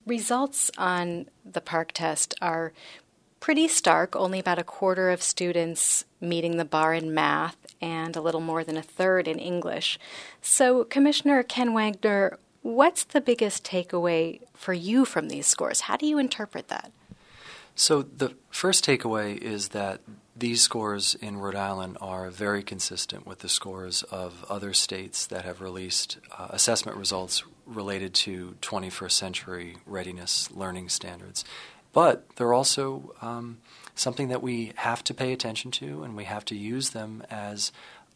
results on the PARCC test are pretty stark. Only about a quarter of students meeting the bar in math and a little more than a third in English. So, Commissioner Ken Wagner, what's the biggest takeaway for you from these scores? How do you interpret that? So the first takeaway is that these scores in Rhode Island are very consistent with the scores of other states that have released assessment results related to 21st century readiness learning standards. But they're also something that we have to pay attention to, and we have to use them as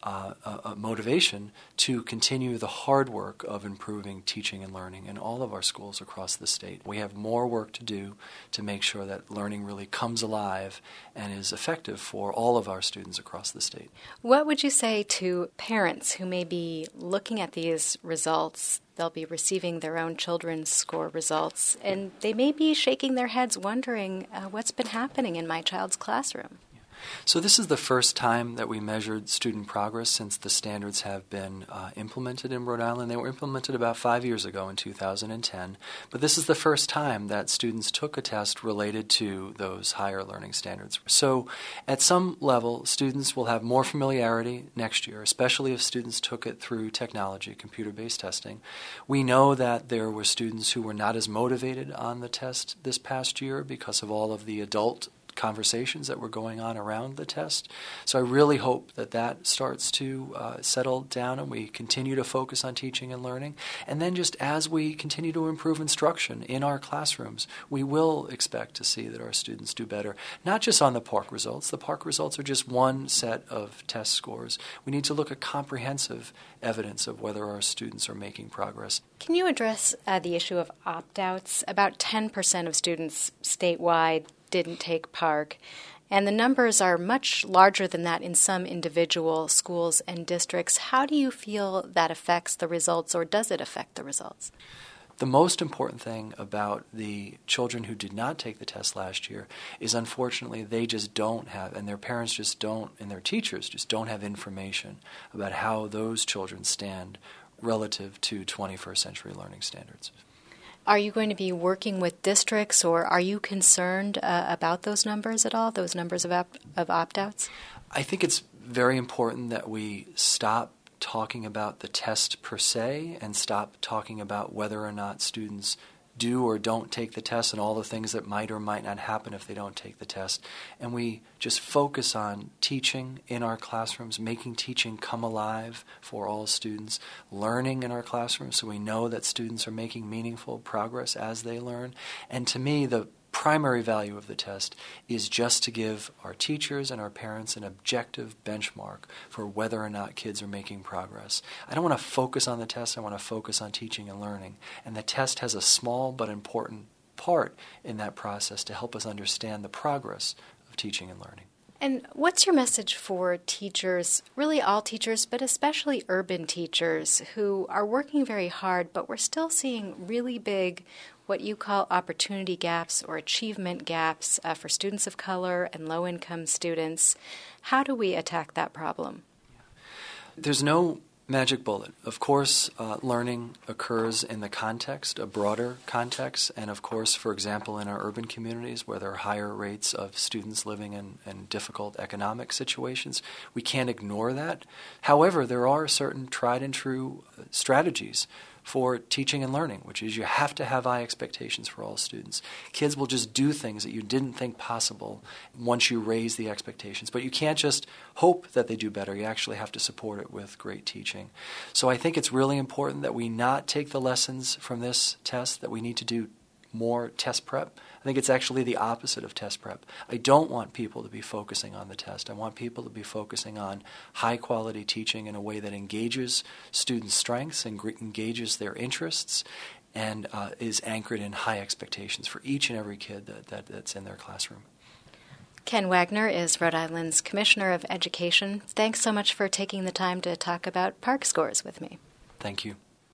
a motivation to continue the hard work of improving teaching and learning in all of our schools across the state. We have more work to do to make sure that learning really comes alive and is effective for all of our students across the state. What would you say to parents who may be looking at these results? They'll be receiving their own children's score results, and they may be shaking their heads wondering what's been happening in my child's classroom. So this is the first time that we measured student progress since the standards have been implemented in Rhode Island. They were implemented about 5 years ago in 2010, but this is the first time that students took a test related to those higher learning standards. So at some level, students will have more familiarity next year, especially if students took it through technology, computer-based testing. We know that there were students who were not as motivated on the test this past year because of all of the adult conversations that were going on around the test. So I really hope that that starts to settle down and we continue to focus on teaching and learning. And then just as we continue to improve instruction in our classrooms, we will expect to see that our students do better, not just on the PARCC results. The PARCC results are just one set of test scores. We need to look at comprehensive evidence of whether our students are making progress. Can you address the issue of opt-outs? About 10% of students statewide didn't take PARCC, and the numbers are much larger than that in some individual schools and districts. How do you feel that affects the results, or does it affect the results? The most important thing about the children who did not take the test last year is unfortunately they just don't have, and their parents just don't, and their teachers just don't have information about how those children stand relative to 21st century learning standards. Are you going to be working with districts, or are you concerned about those numbers at all, those numbers of opt-outs? I think it's very important that we stop talking about the test per se and stop talking about whether or not students do or don't take the test and all the things that might or might not happen if they don't take the test. And we just focus on teaching in our classrooms, making teaching come alive for all students, learning in our classrooms so we know that students are making meaningful progress as they learn. And to me, the primary value of the test is just to give our teachers and our parents an objective benchmark for whether or not kids are making progress. I don't want to focus on the test, I want to focus on teaching and learning. And the test has a small but important part in that process to help us understand the progress of teaching and learning. And what's your message for teachers, really all teachers, but especially urban teachers who are working very hard, but we're still seeing really big what you call opportunity gaps or achievement gaps for students of color and low-income students? How do we attack that problem? There's no magic bullet. Of course, learning occurs in the context, a broader context, and of course, for example, in our urban communities where there are higher rates of students living in difficult economic situations, we can't ignore that. However, there are certain tried and true strategies for teaching and learning, which is you have to have high expectations for all students. Kids will just do things that you didn't think possible once you raise the expectations. But you can't just hope that they do better. You actually have to support it with great teaching. So I think it's really important that we not take the lessons from this test, that we need to do more test prep. I think it's actually the opposite of test prep. I don't want people to be focusing on the test. I want people to be focusing on high-quality teaching in a way that engages students' strengths and engages their interests and is anchored in high expectations for each and every kid that's in their classroom. Ken Wagner is Rhode Island's Commissioner of Education. Thanks so much for taking the time to talk about PARCC scores with me. Thank you.